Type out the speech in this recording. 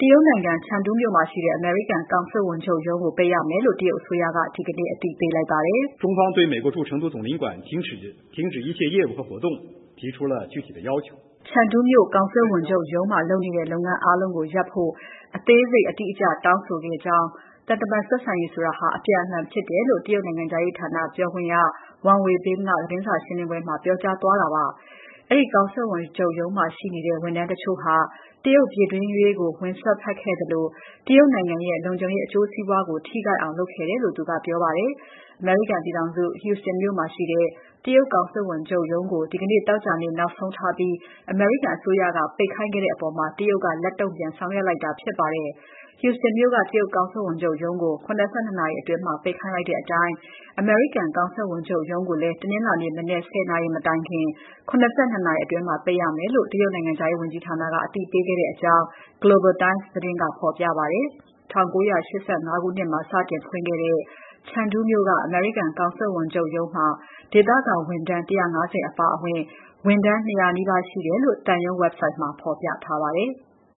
တရုတ်နိုင်ငံချန်ဒူးမြို့မှာရှိတဲ့ အမေရိကန်ကောင်စစ်ဝန်ချုပ်ရုံးကိုပိတ်ရမယ်လို့တရုတ်အစိုးရကဒီကနေ့အတည်ပြုလိုက်ပါတယ် “中方对美国驻成都总领馆停止一切业务和活动提出了具体的要求” ချန်ဒူးမြို့ကောင်စစ်ဝန်ချုပ်ရုံးမှာလုပ်နေတဲ့လုပ်ငန်းအားလုံးကိုရပ်ဖို့အသေးစိတ်အတိအကျတောင်းဆိုခဲ့ကြောင်းသံတမန်ဆက်ဆံရေးဆိုတာအပြန်အလှန်ဖြစ်တယ်လို့တရုတ်နိုင်ငံခြားရေးဌာနပြောခွင့်ရ Wang Wenbin ကသတင်းစာရှင်းပွဲမှာပြောကြားသွားတာပါ။အဲဒီကောင်စစ်ဝန်ချုပ်ရုံးမှာရှိနေတဲ့ဝန်ထမ်းတချို့ဟာတရုတ်ပြည်တွင်းရေးကိုဝင်စွက်ဖက်ခဲ့သလိုတရုတ်နိုင်ငံရဲ့လုံခြုံရေးအကျိုးစီးပွားကိုထိခိုက်အောင်လုပ်ခဲ့တယ်လို့သူကပြောပါတယ်။အမေရိကန်ပြည်ထောင်စု Houston မြို့မှာရှိတဲ့တရုတ်ကောင်စစ်ဝန်ချုပ်ရုံးကိုဒီကနေ့သောကြာနေ့နောက်ဆုံးထားပြီးအမေရိကန်အစိုးရကပိတ်ခိုင်းခဲ့တဲ့အပေါ်တရုတ်ကလက်တုံ့ပြန်ဆောင်ရွက်လိုက်တာဖြစ်ပါတယ်။ Houston မြို့ကတရုတ်ကောင်စစ်ဝန်ချုပ်ရုံးကို72နာရီအတွင်းပိတ်ခိုင်းလိုက်တဲ့အတိုင်းအမေရိကန်ကောင်စစ်ဝန်ချုပ်ရုံးကိုလည်းတနင်္လာနေ့မနက် 10 နာရီမတိုင်ခင်72နာရီအတွင်းပိတ်ရမယ်လို့တရုတ်နိုင်ငံခြားရေးဝန်ကြီးဌာနကအတည်ပြုခဲ့တဲ့အကြောင်း Global Times သတင်းကဖော်ပြပါတယ်။ 1985 ခုနှစ်မှာစတင်ဖွင့်ခဲ့တဲ့ချန်ဒူးမြို့ကအမေရိကန်ကောင်စစ်ဝန်ချုပ်ရုံးမှာဒေသခံဝန်ထမ်း150အပါအဝင်ဝန်ထမ်း200နီးပါးရှိတယ်လို့သံရုံး website မှာဖော်ပြထားပါတယ်။